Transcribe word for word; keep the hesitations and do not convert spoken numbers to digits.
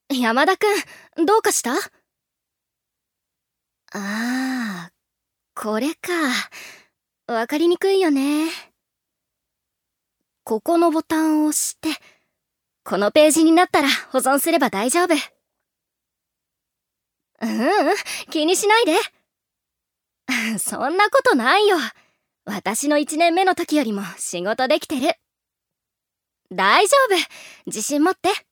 山田くん、どうかした？ああ、これか。わかりにくいよね。ここのボタンを押して、このページになったら保存すれば大丈夫。ううん、気にしないで。そんなことないよ。私のいちねんめの時よりも仕事できてる。大丈夫。自信持って。